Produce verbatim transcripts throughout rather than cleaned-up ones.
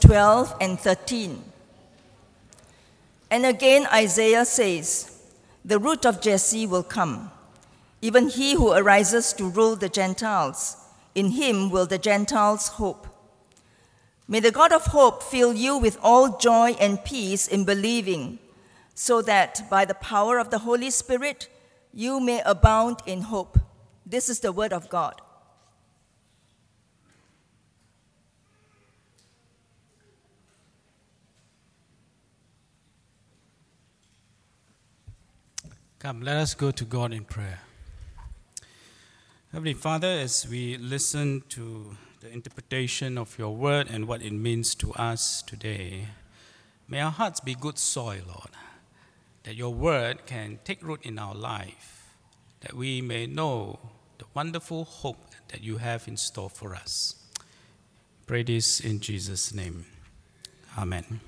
twelve and thirteen. And again Isaiah says, "The root of Jesse will come, even he who arises to rule the Gentiles. In him will the Gentiles hope." May the God of hope fill you with all joy and peace in believing, so that by the power of the Holy Spirit you may abound in hope. This is the word of God. Come, let us go to God in prayer. Heavenly Father, as we listen to the interpretation of your word and what it means to us today, may our hearts be good soil, Lord, that your word can take root in our life, that we may know the wonderful hope that you have in store for us. Pray this in Jesus' name. Amen.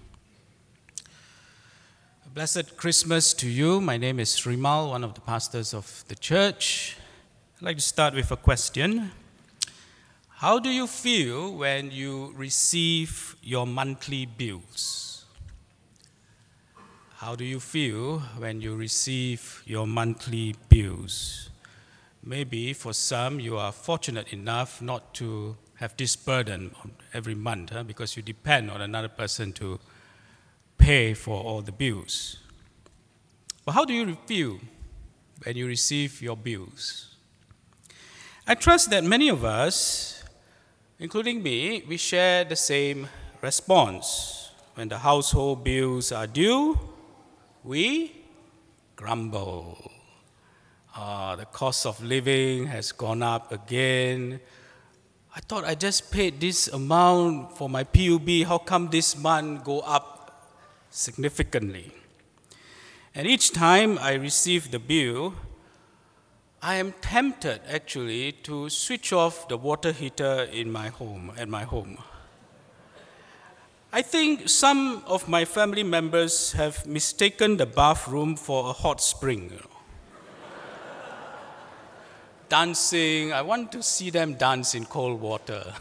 A blessed Christmas to you. My name is Srimal, one of the pastors of the church. I'd like to start with a question. How do you feel when you receive your monthly bills? How do you feel when you receive your monthly bills? Maybe for some, you are fortunate enough not to have this burden every month huh, because you depend on another person to pay for all the bills. But how do you feel when you receive your bills? I trust that many of us, including me, we share the same response. When the household bills are due, we grumble. Uh, the cost of living has gone up again. I thought I just paid this amount for my P U B. How come this month go up significantly? And each time I receive the bill, I am tempted actually to switch off the water heater in my home, at my home. I think some of my family members have mistaken the bathroom for a hot spring. You know. Dancing, I want to see them dance in cold water.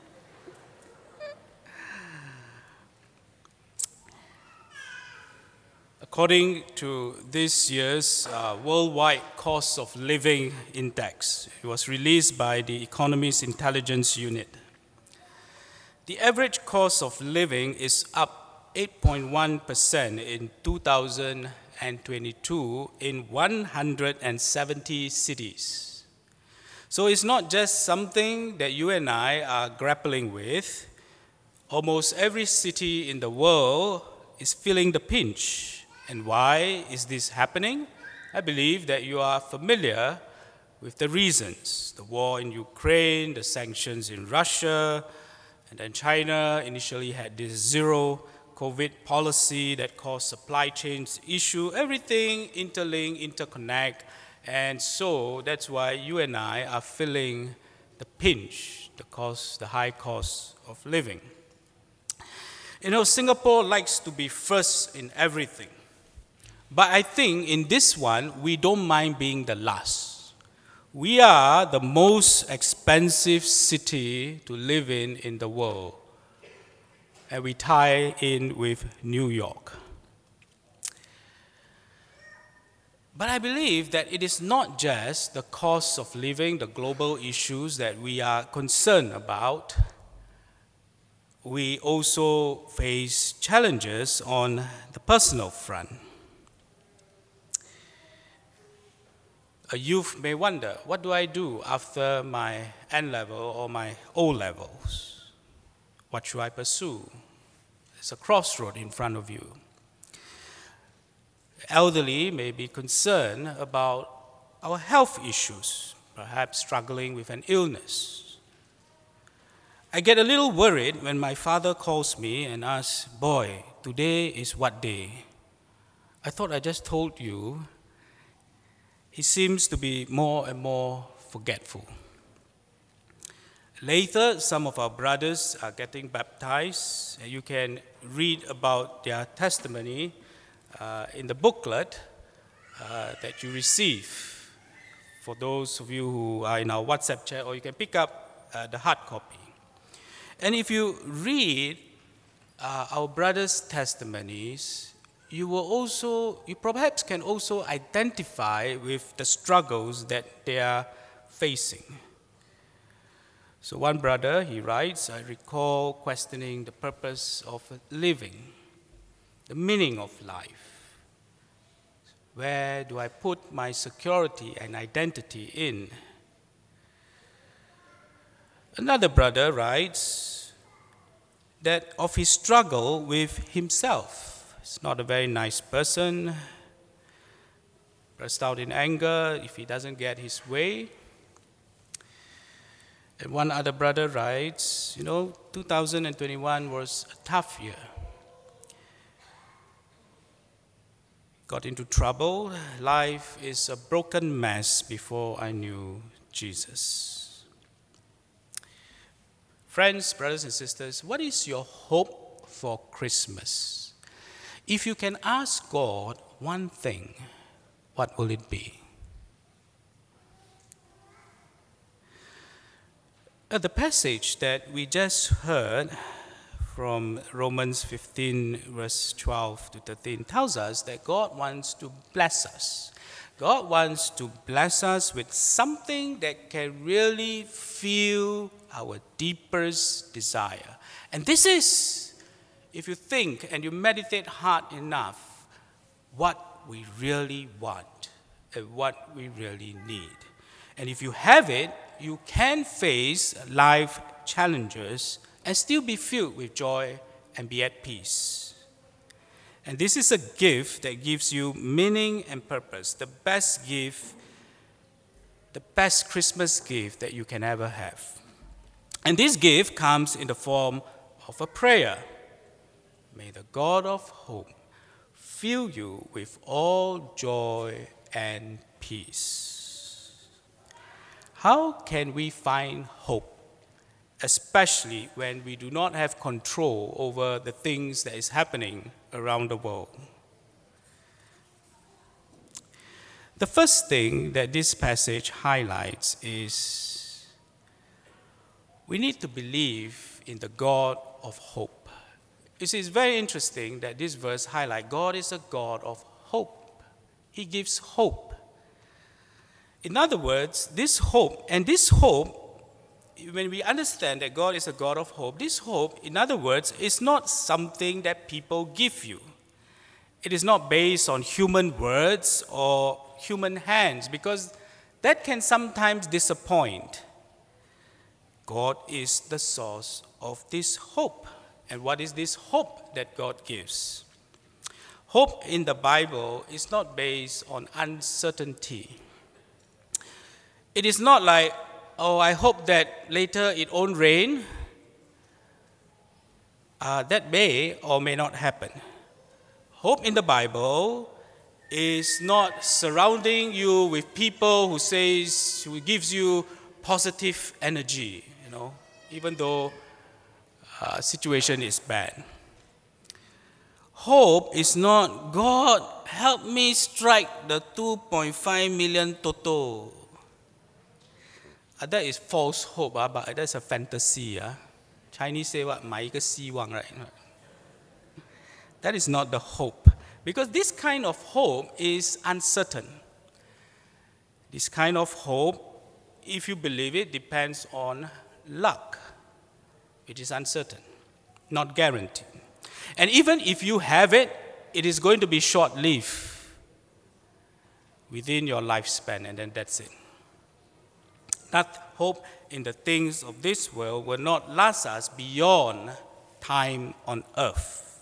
According to this year's uh, Worldwide Cost of Living Index, it was released by the Economist Intelligence Unit. The average cost of living is up eight point one percent in two thousand twenty-two in one hundred seventy cities. So it's not just something that you and I are grappling with. Almost every city in the world is feeling the pinch. And why is this happening? I believe that you are familiar with the reasons. The war in Ukraine, the sanctions in Russia, and then China initially had this zero COVID policy that caused supply chains issue, everything interlink, interconnect. And so that's why you and I are feeling the pinch, the cost, the high cost of living. You know, Singapore likes to be first in everything. But I think in this one, we don't mind being the last. We are the most expensive city to live in in the world. And we tie in with New York. But I believe that it is not just the cost of living, the global issues that we are concerned about. We also face challenges on the personal front. A youth may wonder, what do I do after my N-level or my O-levels? What should I pursue? There's a crossroad in front of you. Elderly may be concerned about our health issues, perhaps struggling with an illness. I get a little worried when my father calls me and asks, "Boy, today is what day?" I thought I just told you. He seems to be more and more forgetful. Later, some of our brothers are getting baptized, and you can read about their testimony uh, in the booklet uh, that you receive for those of you who are in our WhatsApp chat, or you can pick up uh, the hard copy. And if you read uh, our brothers' testimonies, you will also, you perhaps can also identify with the struggles that they are facing. So one brother, he writes, I recall questioning the purpose of living, the meaning of life. Where do I put my security and identity in? Another brother writes that of his struggle with himself. He's not a very nice person, bursts out in anger if he doesn't get his way. And one other brother writes, you know, two thousand twenty-one was a tough year. Got into trouble. Life is a broken mess before I knew Jesus. Friends, brothers and sisters, what is your hope for Christmas? If you can ask God one thing, what will it be? Uh, the passage that we just heard from Romans fifteen, verse twelve to thirteen, tells us that God wants to bless us. God wants to bless us with something that can really fill our deepest desire. And this is, if you think and you meditate hard enough, what we really want and what we really need. And if you have it, you can face life challenges and still be filled with joy and be at peace. And this is a gift that gives you meaning and purpose, the best gift, the best Christmas gift that you can ever have. And this gift comes in the form of a prayer. May the God of hope fill you with all joy and peace. How can we find hope, especially when we do not have control over the things that is happening around the world? The first thing that this passage highlights is we need to believe in the God of hope. You see, it's very interesting that this verse highlights God is a God of hope. He gives hope. In other words, this hope, and this hope, when we understand that God is a God of hope, this hope, in other words, is not something that people give you. It is not based on human words or human hands, because that can sometimes disappoint. God is the source of this hope. And what is this hope that God gives? Hope in the Bible is not based on uncertainty. It is not like, oh, I hope that later it won't rain. Uh, that may or may not happen. Hope in the Bible is not surrounding you with people who says, who gives you positive energy, you know, even though uh, situation is bad. Hope is not, God, help me strike the two point five million toto. Uh, that is false hope, uh, but that's a fantasy. Uh. Chinese say what? 買一個希望, right? That is not the hope. Because this kind of hope is uncertain. This kind of hope, if you believe it, depends on luck. It is uncertain, not guaranteed. And even if you have it, it is going to be short-lived within your lifespan, and then that's it. That hope in the things of this world will not last us beyond time on earth.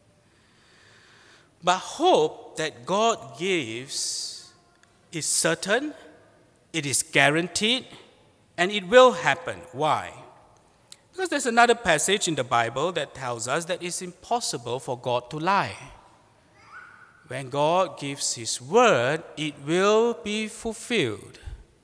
But hope that God gives is certain, it is guaranteed, and it will happen. Why? Because there's another passage in the Bible that tells us that it's impossible for God to lie. When God gives His word, it will be fulfilled.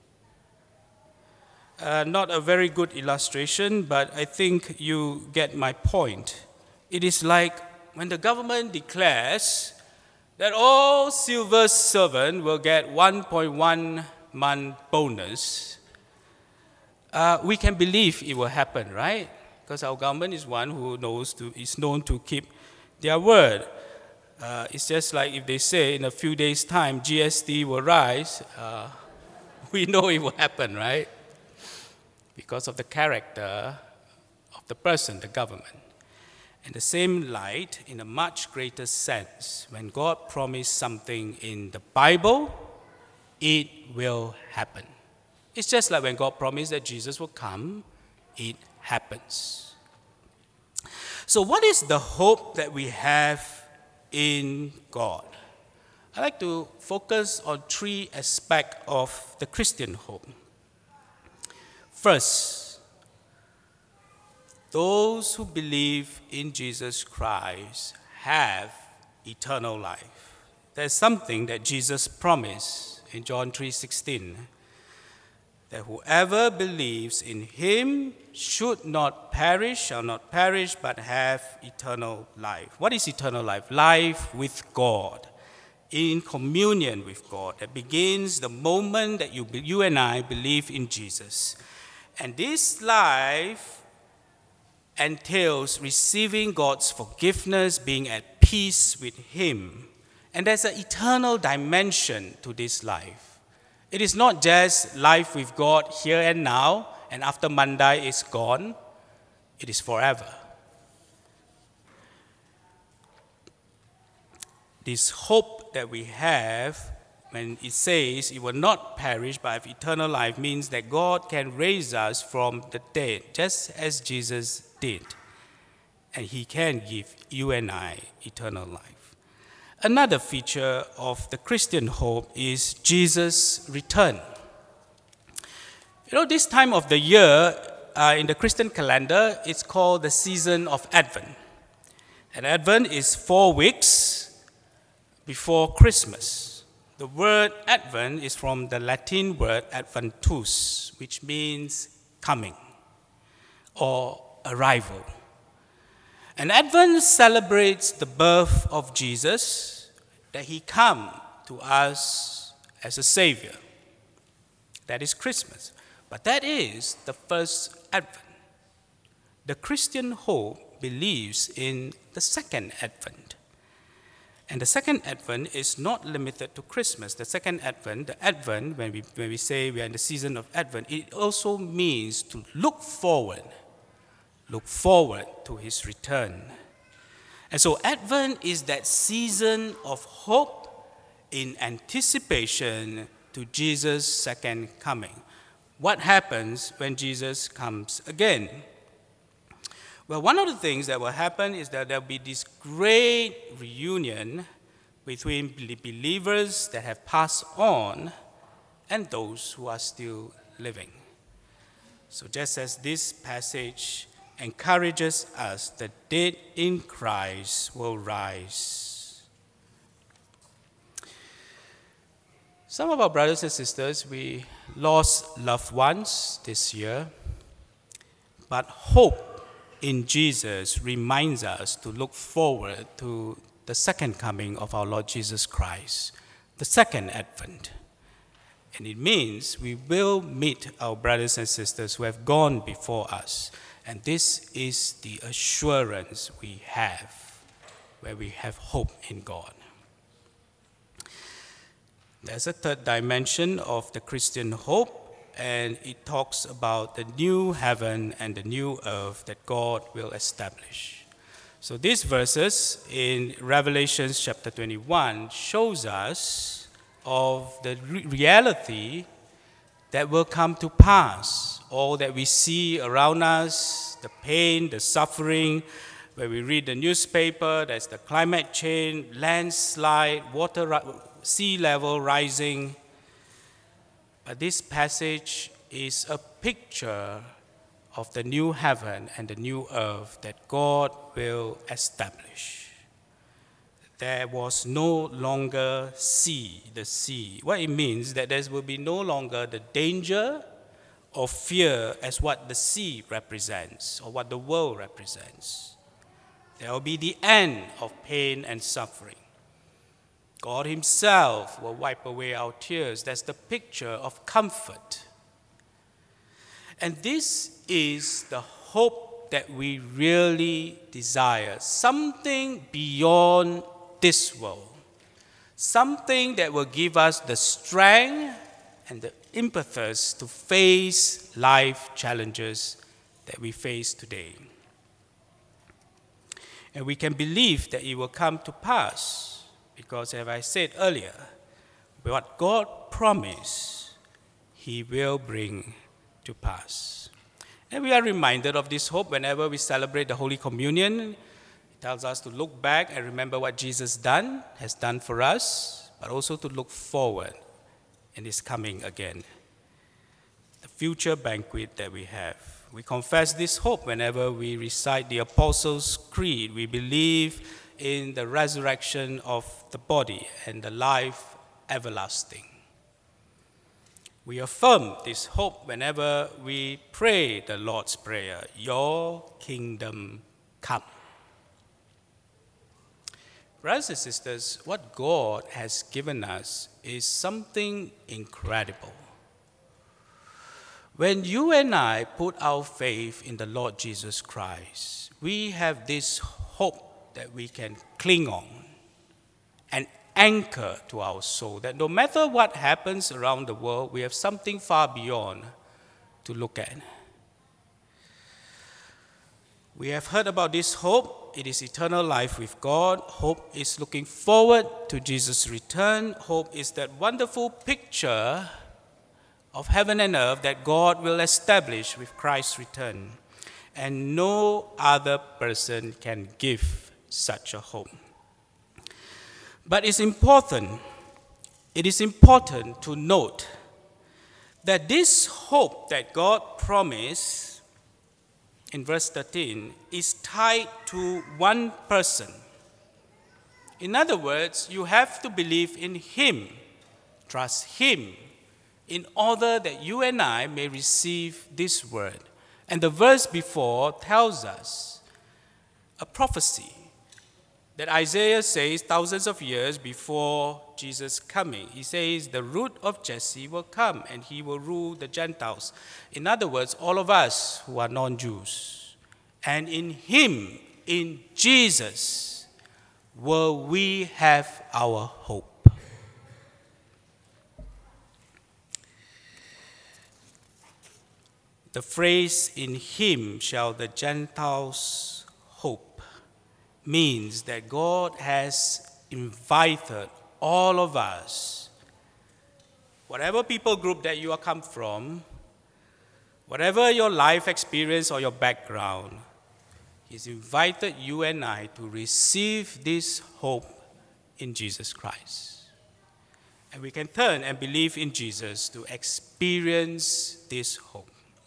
Uh, not a very good illustration, but I think you get my point. It is like when the government declares that all civil servants will get one point one month bonus, uh, we can believe it will happen, right? because our government is one who knows to, is known to keep their word. Uh, it's just like if they say in a few days' time G S T will rise, uh, we know it will happen, right? Because of the character of the person, the government. In the same light, in a much greater sense, when God promised something in the Bible, it will happen. It's just like when God promised that Jesus will come, it happens. So what is the hope that we have in God? I'd like to focus on three aspects of the Christian hope. First, those who believe in Jesus Christ have eternal life. There's something that Jesus promised in John three sixteen, that whoever believes in him should not perish, shall not perish, but have eternal life. What is eternal life? Life with God, in communion with God, that begins the moment that you, you and I believe in Jesus. And this life entails receiving God's forgiveness, being at peace with him. And there's an eternal dimension to this life. It is not just life with God here and now, and after Monday is gone. It is forever. This hope that we have, when it says it will not perish but have eternal life, means that God can raise us from the dead, just as Jesus did. And he can give you and I eternal life. Another feature of the Christian hope is Jesus' return. You know, this time of the year, uh, in the Christian calendar, it's called the season of Advent. And Advent is four weeks before Christmas. The word Advent is from the Latin word adventus, which means coming or arrival. And Advent celebrates the birth of Jesus, that he come to us as a Savior. That is Christmas. But that is the first Advent. The Christian hope believes in the second Advent. And the second Advent is not limited to Christmas. The second Advent, the Advent, when we, when we say we are in the season of Advent, it also means to look forward, look forward to his return. And so Advent is that season of hope in anticipation to Jesus' second coming. What happens when Jesus comes again? Well, one of the things that will happen is that there will be this great reunion between believers that have passed on and those who are still living. So just as this passage encourages us, the dead in Christ will rise. Some of our brothers and sisters, we lost loved ones this year, but hope in Jesus reminds us to look forward to the second coming of our Lord Jesus Christ, the second Advent. And it means we will meet our brothers and sisters who have gone before us. And this is the assurance we have, where we have hope in God. There's a third dimension of the Christian hope, and it talks about the new heaven and the new earth that God will establish. So these verses in Revelation chapter twenty-one shows us of the re- reality that will come to pass. All that we see around us, the pain, the suffering, where we read the newspaper, there's the climate change, landslide, water, sea level rising. But this passage is a picture of the new heaven and the new earth that God will establish. There was no longer sea, the sea. What it means that there will be no longer the danger or fear as what the sea represents or what the world represents. There will be the end of pain and suffering. God himself will wipe away our tears. That's the picture of comfort. And this is the hope that we really desire, something beyond this world, something that will give us the strength and the impetus to face life challenges that we face today. And we can believe that it will come to pass because, as I said earlier, what God promised, He will bring to pass. And we are reminded of this hope whenever we celebrate the Holy Communion. It tells us to look back and remember what Jesus done, has done for us, but also to look forward in His coming again, the future banquet that we have. We confess this hope whenever we recite the Apostles' Creed. We believe in the resurrection of the body and the life everlasting. We affirm this hope whenever we pray the Lord's Prayer, your kingdom come. Brothers and sisters, what God has given us is something incredible. When you and I put our faith in the Lord Jesus Christ, we have this hope that we can cling on and anchor to our soul, that no matter what happens around the world, we have something far beyond to look at. We have heard about this hope. It is eternal life with God. Hope is looking forward to Jesus' return. Hope is that wonderful picture of heaven and earth that God will establish with Christ's return. And no other person can give such a hope. But it's important, it is important to note that this hope that God promised in verse thirteen is tied to one person. In other words, you have to believe in Him, trust Him, in order that you and I may receive this word. And the verse before tells us a prophecy that Isaiah says thousands of years before Jesus' coming. He says the root of Jesse will come and he will rule the Gentiles. In other words, all of us who are non-Jews. And in Him, in Jesus, will we have our hope. The phrase, in Him shall the Gentiles hope, means that God has invited all of us, whatever people group that you are come from, whatever your life experience or your background, He's invited you and I to receive this hope in Jesus Christ. And we can turn and believe in Jesus to experience this hope.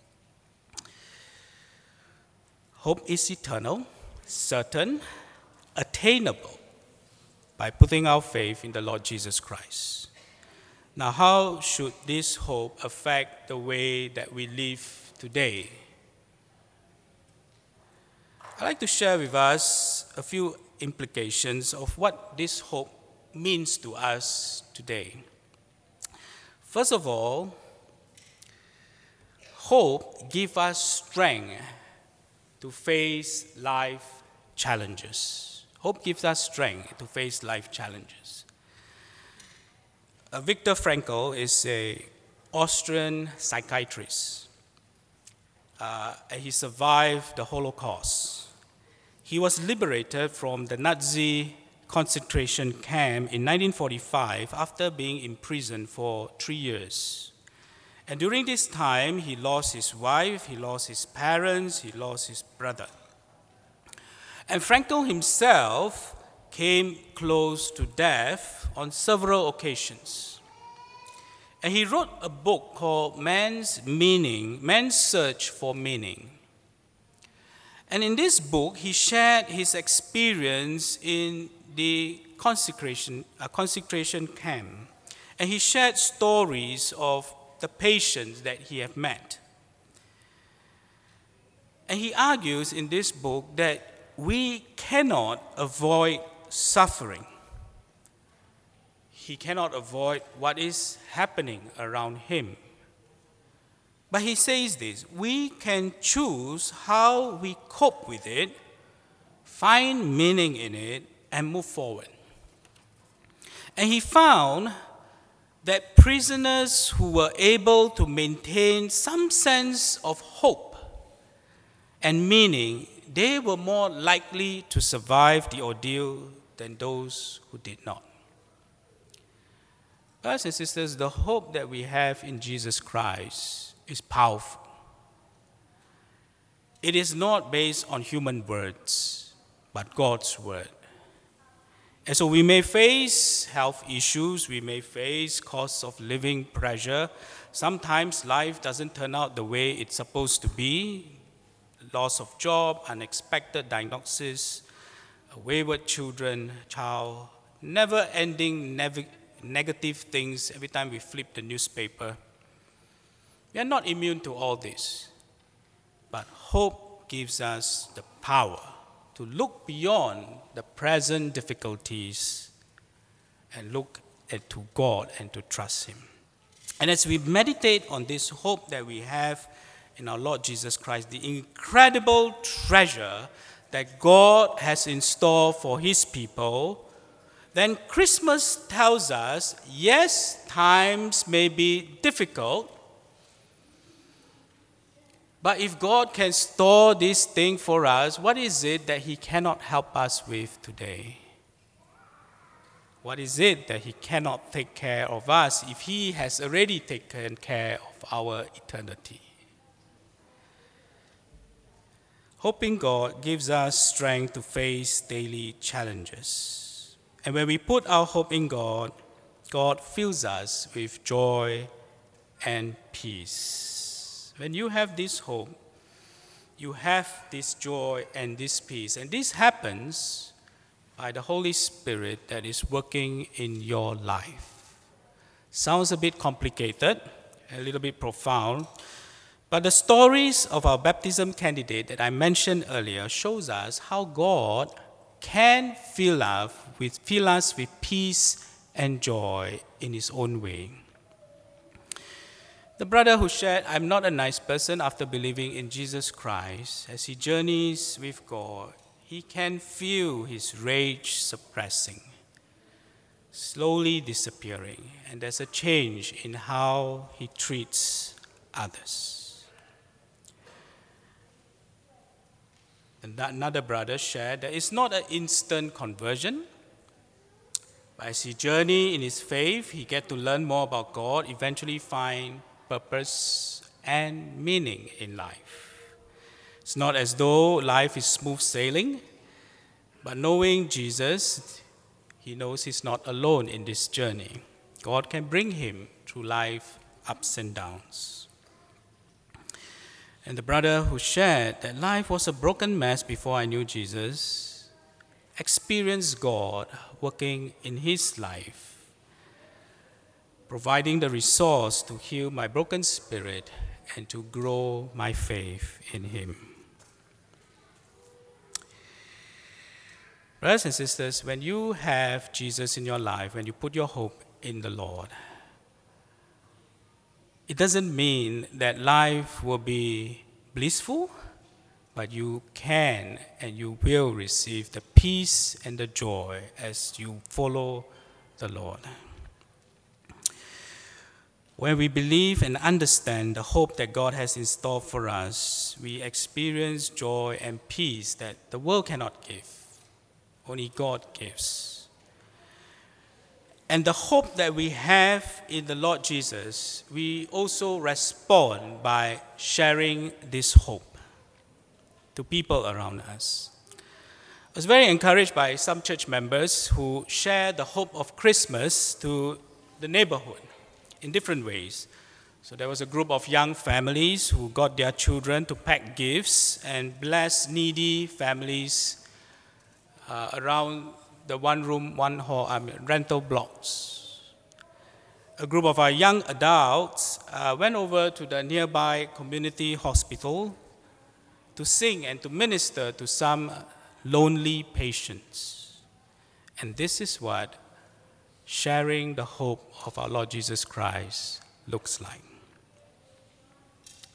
Hope is eternal, certain, attainable by putting our faith in the Lord Jesus Christ. Now, how should this hope affect the way that we live today? I'd like to share with us a few implications of what this hope means to us today. First of all, hope gives us strength to face life challenges. Hope gives us strength to face life challenges. Uh, Viktor Frankl is an Austrian psychiatrist. Uh, and he survived the Holocaust. He was liberated from the Nazi concentration camp in nineteen forty-five after being imprisoned for three years. And during this time, he lost his wife, he lost his parents, he lost his brother. And Frankl himself came close to death on several occasions. And he wrote a book called Man's Meaning, Man's Search for Meaning. And in this book, he shared his experience in the consecration, uh, consecration camp. And he shared stories of the patients that he had met. And he argues in this book that we cannot avoid suffering. He cannot avoid what is happening around him. But he says this, we can choose how we cope with it, find meaning in it, and move forward. And he found that prisoners who were able to maintain some sense of hope and meaning, they were more likely to survive the ordeal than those who did not. Brothers and sisters, the hope that we have in Jesus Christ is powerful. It is not based on human words, but God's word. And so we may face health issues, we may face cost of living pressure. Sometimes life doesn't turn out the way it's supposed to be. Loss of job, unexpected diagnosis, wayward children, child, never-ending nev- negative things every time we flip the newspaper. We are not immune to all this, but hope gives us the power to look beyond the present difficulties and look at to God and to trust Him. And as we meditate on this hope that we have in our Lord Jesus Christ, the incredible treasure that God has in store for His people, then Christmas tells us, yes, times may be difficult, but if God can store this thing for us, what is it that He cannot help us with today? What is it that He cannot take care of us if He has already taken care of our eternity? Hoping God gives us strength to face daily challenges. And when we put our hope in God, God fills us with joy and peace. When you have this hope, you have this joy and this peace. And this happens by the Holy Spirit that is working in your life. Sounds a bit complicated, a little bit profound, but the stories of our baptism candidate that I mentioned earlier shows us how God can fill us with, fill us with peace and joy in His own way. The brother who shared, I'm not a nice person after believing in Jesus Christ, as he journeys with God, he can feel his rage suppressing, slowly disappearing, and there's a change in how he treats others. And that another brother shared that it's not an instant conversion, but as he journeys in his faith, he gets to learn more about God, eventually find purpose and meaning in life. It's not as though life is smooth sailing, but knowing Jesus, he knows he's not alone in this journey. God can bring him through life ups and downs. And the brother who shared that life was a broken mess before I knew Jesus experienced God working in his life, providing the resource to heal my broken spirit and to grow my faith in him. Brothers and sisters, when you have Jesus in your life, when you put your hope in the Lord, it doesn't mean that life will be blissful, but you can and you will receive the peace and the joy as you follow the Lord. When we believe and understand the hope that God has in store for us, we experience joy and peace that the world cannot give. Only God gives. And the hope that we have in the Lord Jesus, we also respond by sharing this hope to people around us. I was very encouraged by some church members who share the hope of Christmas to the neighborhood in different ways. So there was a group of young families who got their children to pack gifts and bless needy families uh, around the one room, one hall, I mean, rental blocks. A group of our young adults uh, went over to the nearby community hospital to sing and to minister to some lonely patients. And this is what sharing the hope of our Lord Jesus Christ looks like.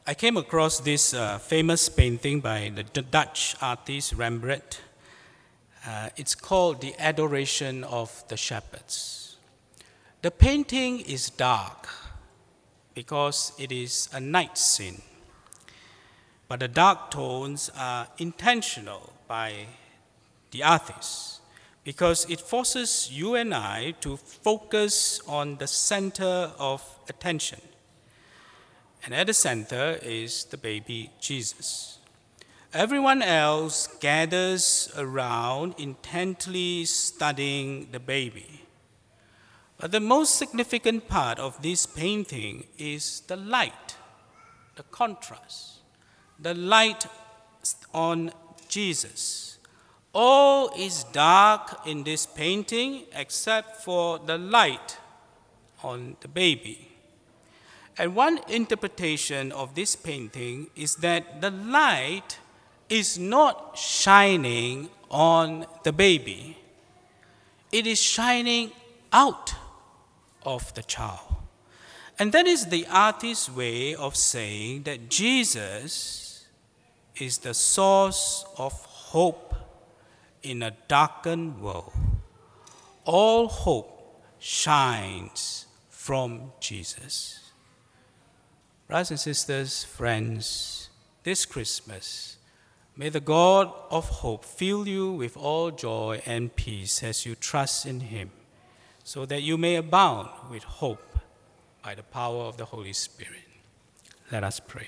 I came across this uh, famous painting by the D- Dutch artist Rembrandt. Uh, it's called The Adoration of the Shepherds. The painting is dark because it is a night scene. But the dark tones are intentional by the artist because it forces you and I to focus on the center of attention. And at the center is the baby Jesus. Everyone else gathers around intently studying the baby. But the most significant part of this painting is the light, the contrast, the light on Jesus. All is dark in this painting except for the light on the baby. And one interpretation of this painting is that the light is not shining on the baby. It is shining out of the child. And that is the artist's way of saying that Jesus is the source of hope in a darkened world. All hope shines from Jesus. Brothers and sisters, friends, this Christmas, may the God of hope fill you with all joy and peace as you trust in him, so that you may abound with hope by the power of the Holy Spirit. Let us pray.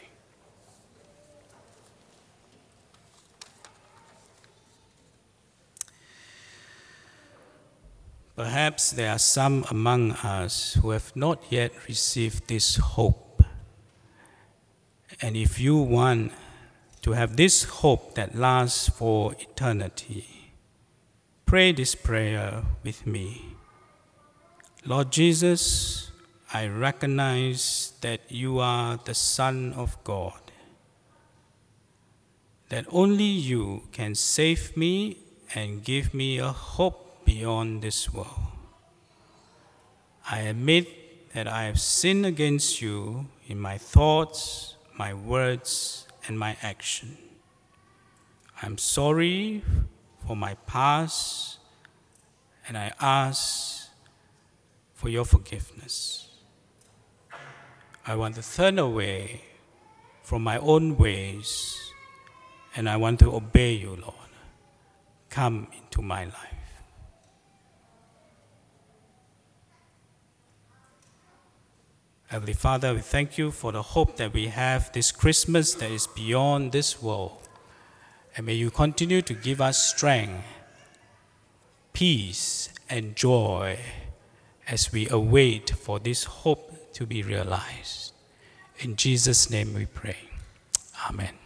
Perhaps there are some among us who have not yet received this hope. And if you want to have this hope that lasts for eternity, pray this prayer with me. Lord Jesus, I recognize that you are the Son of God, that only you can save me and give me a hope beyond this world. I admit that I have sinned against you in my thoughts, my words, and my action. I'm sorry for my past, and I ask for your forgiveness. I want to turn away from my own ways, and I want to obey you, Lord. Come into my life. Heavenly Father, we thank you for the hope that we have this Christmas that is beyond this world. And may you continue to give us strength, peace, and joy as we await for this hope to be realized. In Jesus' name we pray. Amen.